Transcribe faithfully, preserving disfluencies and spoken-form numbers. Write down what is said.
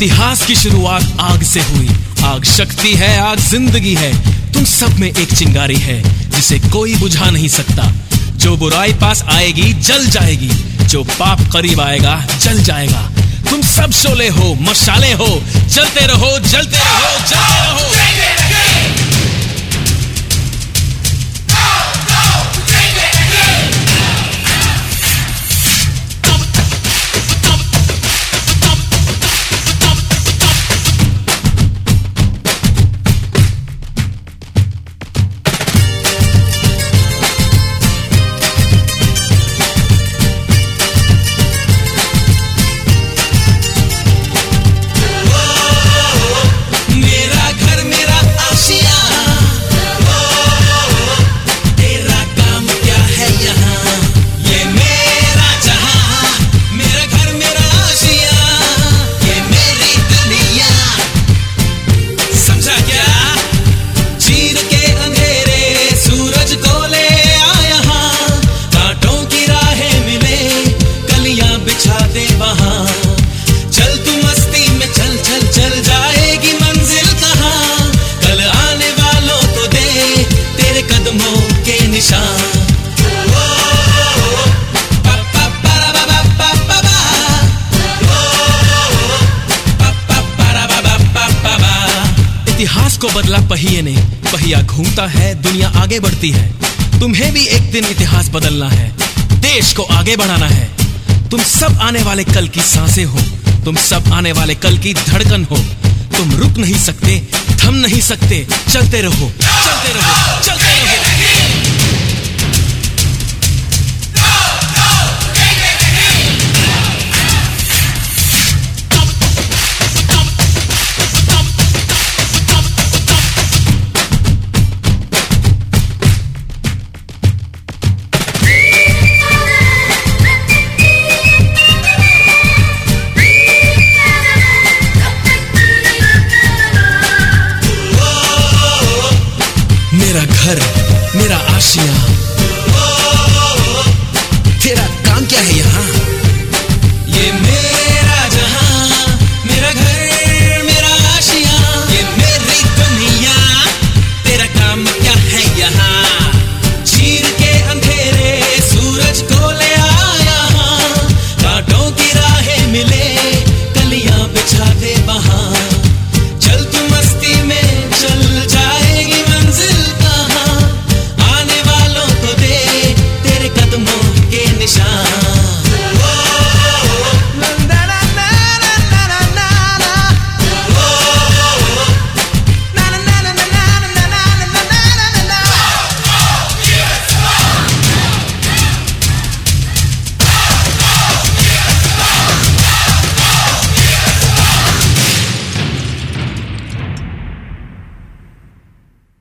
इतिहास की शुरुआत आग से हुई। आग शक्ति है, आग जिंदगी है। तुम सब में एक चिंगारी है जिसे कोई बुझा नहीं सकता। जो बुराई पास आएगी जल जाएगी, जो पाप करीब आएगा जल जाएगा। तुम सब शोले हो, मशाले हो, जलते रहो जलते रहो जलते रहो। चल तू मस्ती में चल चल चल जाएगी मंजिल कहाँ। कल आने वालों को दे तेरे कदमों के निशान। इतिहास को बदला पहिए ने, पहिया घूमता है, दुनिया आगे बढ़ती है। तुम्हें भी एक दिन इतिहास बदलना है, देश को आगे बढ़ाना है। तुम सब आने वाले कल की सांसें हो, तुम सब आने वाले कल की धड़कन हो। तुम रुक नहीं सकते, थम नहीं सकते, चलते रहो चलते रहो चलते रहो। मेरा घर, मेरा आशिया, तेरा काम क्या है यहाँ? ये मेरे